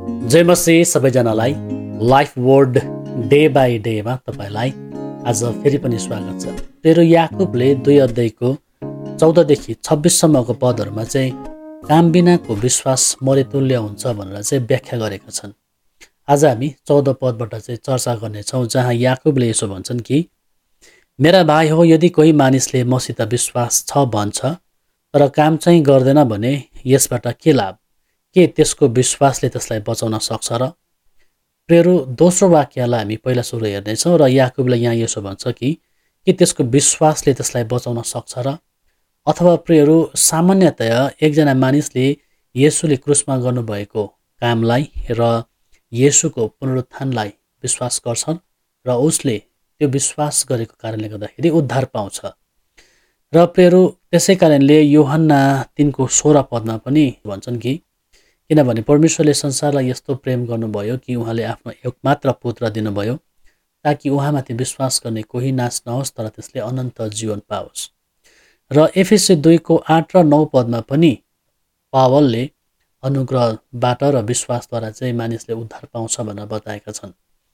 जय मसी सबैजनालाई life word day by डेमा तपाईँलाई आज फेरि पनि स्वागत छ। तेरो याकुबले 2 अध्यायको 14देखि 26सम्मको पदहरूमा चाहिँ काम बिनाको विश्वास मरेतुल्य हुन्छ भनेर चाहिँ व्याख्या गरेका छन्। आज हामी 14 पदबाट चाहिँ चर्चा गर्नेछौँ, जहाँ याकुबले यसो भन्छन् कि मेरा भाइ हो, यदि कोही मानिसले मसित विश्वास छ भन्छ तर काम चाहिँ गर्दैन भने यसबाट के लाभ? के त्यसको विश्वासले त्यसलाई बचाउन सक्छ र? प्रियहरू, दोस्रो वाक्यलाई हामी पहिला सुरु हेर्नेछौँ र याकुबले यहाँ यसो भन्छ कि त्यसको विश्वासले त्यसलाई बचाउन सक्छ र? अथवा प्रियहरू, सामान्यतया एकजना मानिसले येशूले क्रुसमा गर्नुभएको कामलाई र येशूको पुनरुत्थानलाई विश्वास गर्छन् र उसले त्यो विश्वास गरेको कारणले गर्दाखेरि उद्धार पाउँछ। र प्रियहरू, त्यसै कारणले यूहन्ना 3:16 पदमा पनि भन्छन् कि किनभने परमेश्वरले संसारलाई यस्तो प्रेम गर्नुभयो कि उहाँले आफ्नो एकमात्र पुत्र दिनुभयो ताकि उहाँमाथि विश्वास गर्ने कोही नाश नहोस् तर त्यसले अनन्त जीवन पाओस्। र एफएसी 2:8 र 9 पदमा पनि पावलले अनुग्रहबाट र विश्वासद्वारा चाहिँ मानिसले उद्धार पाउँछ भनेर बताएका छन्।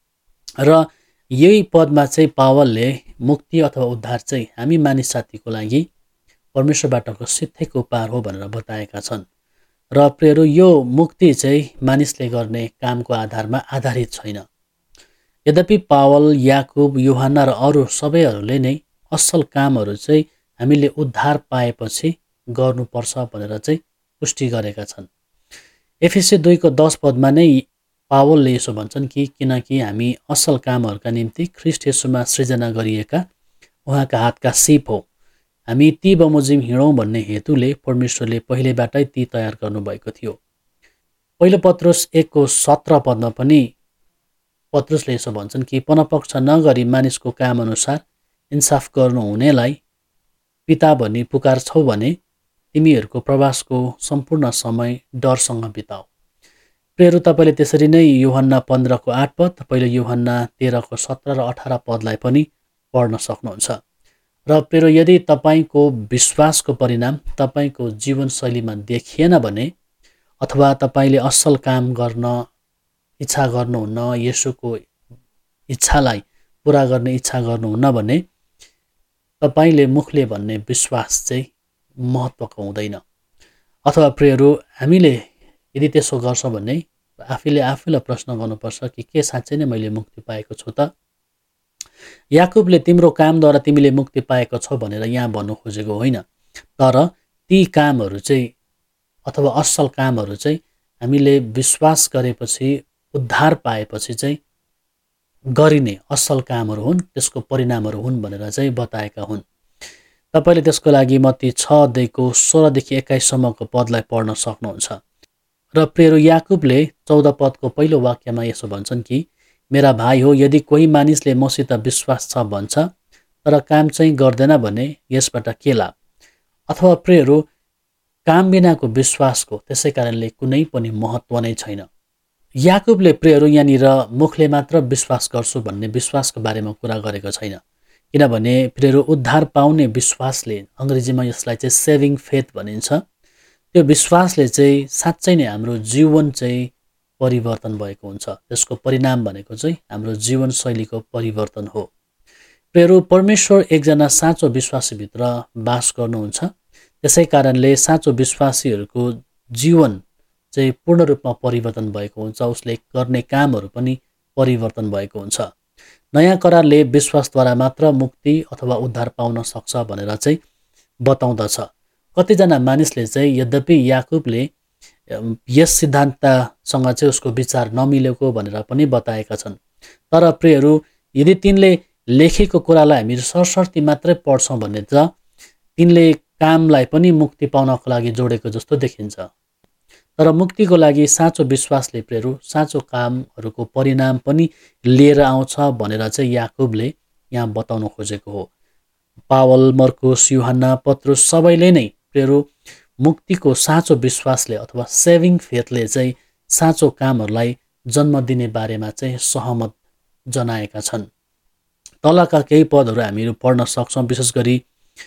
र यही पदमा चाहिँ पावलले मुक्ति अथवा उद्धार चाहिँ हामी मानिस जातिको लागि परमेश्वरबाटको सिद्धैको उपहार हो भनेर बताएका छन्। र प्रियहरू, यो मुक्ति चाहिँ मानिसले गर्ने कामको आधारमा आधारित छैन। यद्यपि पावल, याकुब, यूहन्ना र अरू सबैहरूले नै असल कामहरू चाहिँ हामीले उद्धार पाएपछि गर्नुपर्छ भनेर चाहिँ पुष्टि गरेका छन्। एफएसी 2:10 पदमा नै पावलले यसो भन्छन् कि किनकि हामी असल कामहरूका निम्ति ख्रीष्ट येशूमा सृजना गरिएका उहाँका हातका सिप हो। हामी ती बमोजिम हिँडौँ भन्ने हेतुले परमेश्वरले पहिलेबाटै ती तयार गर्नुभएको थियो। पहिलो पत्रुस 1:17 पदमा पनि पत्रुसले यसो भन्छन् कि पनपक्ष नगरी मानिसको काम अनुसार इन्साफ गर्नुहुनेलाई पिता भनी पुकार्छौ भने तिमीहरूको प्रवासको सम्पूर्ण समय डरसँग बिताऊ। प्रियहरू, तपाईँले त्यसरी नै यूहन्ना 15:8 पद, पहिलो यूहन्ना 13:17 र 18 पदलाई पनि पढ्न सक्नुहुन्छ। र प्रियहरू, यदि तपाईँको विश्वासको परिणाम तपाईँको जीवनशैलीमा देखिएन भने अथवा तपाईँले असल काम गर्न इच्छा गर्नुहुन्न, येशूको इच्छालाई पुरा गर्ने इच्छा गर्नुहुन्न भने तपाईँले मुखले भन्ने विश्वास चाहिँ महत्त्वको हुँदैन। अथवा प्रियहरू, हामीले यदि त्यसो गर्छौँ भने आफूलाई प्रश्न गर्नुपर्छ कि के साँच्चै नै मैले मुक्ति पाएको छु त? याकुबले तिम्रो कामद्वारा तिमीले मुक्ति पाएको छौ भनेर यहाँ भन्नु खोजेको होइन, तर ती कामहरू चाहिँ अथवा असल कामहरू चाहिँ हामीले विश्वास गरेपछि उद्धार पाएपछि चाहिँ गरिने असल कामहरू हुन्, त्यसको परिणामहरू हुन् भनेर चाहिँ बताएका हुन्। तपाईँले त्यसको लागि मत्ती 6:16देखि 21सम्मको पदलाई पढ्न सक्नुहुन्छ। र प्रियहरू, याकुबले 14 पदको पहिलो वाक्यमा यसो भन्छन् कि मेरा भाइ हो, यदि कोही मानिसले मसित विश्वास छ भन्छ तर काम चाहिँ गर्दैन भने यसबाट के लाभ? अथवा प्रियहरू, काम बिनाको विश्वासको त्यसै कारणले कुनै पनि महत्त्व नै छैन। याकुबले प्रियहरू यहाँनिर मुखले मात्र विश्वास गर्छु भन्ने विश्वासको बारेमा कुरा गरेको छैन, किनभने प्रियहरू उद्धार पाउने विश्वासले, अङ्ग्रेजीमा यसलाई चाहिँ सेभिङ फेथ भनिन्छ, त्यो विश्वासले चाहिँ साँच्चै नै हाम्रो जीवन चाहिँ परिवर्तन भएको हुन्छ। त्यसको परिणाम भनेको चाहिँ हाम्रो जीवनशैलीको परिवर्तन हो। प्रियहरू, परमेश्वर एकजना साँचो विश्वासीभित्र बास गर्नुहुन्छ, त्यसै कारणले साँचो विश्वासीहरूको जीवन चाहिँ पूर्ण रूपमा परिवर्तन भएको हुन्छ। उसले गर्ने कामहरू पनि परिवर्तन भएको हुन्छ। नयाँ करारले विश्वासद्वारा मात्र मुक्ति अथवा उद्धार पाउन सक्छ भनेर चाहिँ बताउँदछ। कतिजना मानिसले चाहिँ यद्यपि याकुबले यस सिद्धान्तसँग चाहिँ उसको विचार नमिलेको भनेर पनि बताएका छन्, तर प्रियहरू, यदि तिनले लेखेको कुरालाई हामी सरसर्ती मात्रै पढ्छौँ भने त तिनले कामलाई पनि मुक्ति पाउनको लागि जोडेको जस्तो देखिन्छ। तर मुक्तिको लागि साँचो विश्वासले प्रियहरू साँचो कामहरूको परिणाम पनि लिएर आउँछ भनेर चाहिँ याकुबले यहाँ बताउन खोजेको हो। पावल, मर्कुस, यूहन्ना, पत्रुस सबैले नै प्रियहरू मुक्तिको साँचो विश्वासले अथवा सेभिङ फेथले चाहिँ साँचो कामहरूलाई जन्म दिने बारेमा चाहिँ सहमत जनाएका छन्। तलका केही पदहरू हामीहरू पढ्न सक्छौँ। विशेष गरी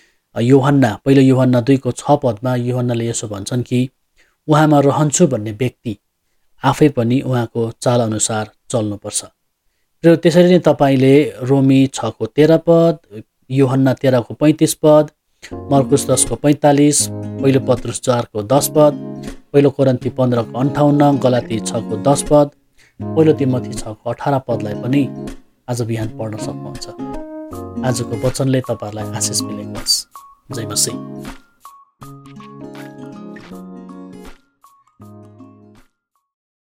पहिलो यूहन्ना 2:6 पदमा यूहन्नाले यसो भन्छन् कि उहाँमा रहन्छु भन्ने व्यक्ति आफै पनि उहाँको चालअनुसार चल्नुपर्छ। र त्यसरी नै तपाईँले रोमी 6:13 पद, यूहन्ना 13:35 पद, मर्कुस 10:45, पहिलो पत्रुस 4:10 पद, पहिलो कोरिन्थी 15:58, गलाती 6:10 पद, पहिलो तिमोथी 6:18 पदलाई पनि आज बिहान पढ्न सक्नुहुन्छ। आजको वचनले तपाईँहरूलाई आशिष मिलेको होस्। जय मसीह।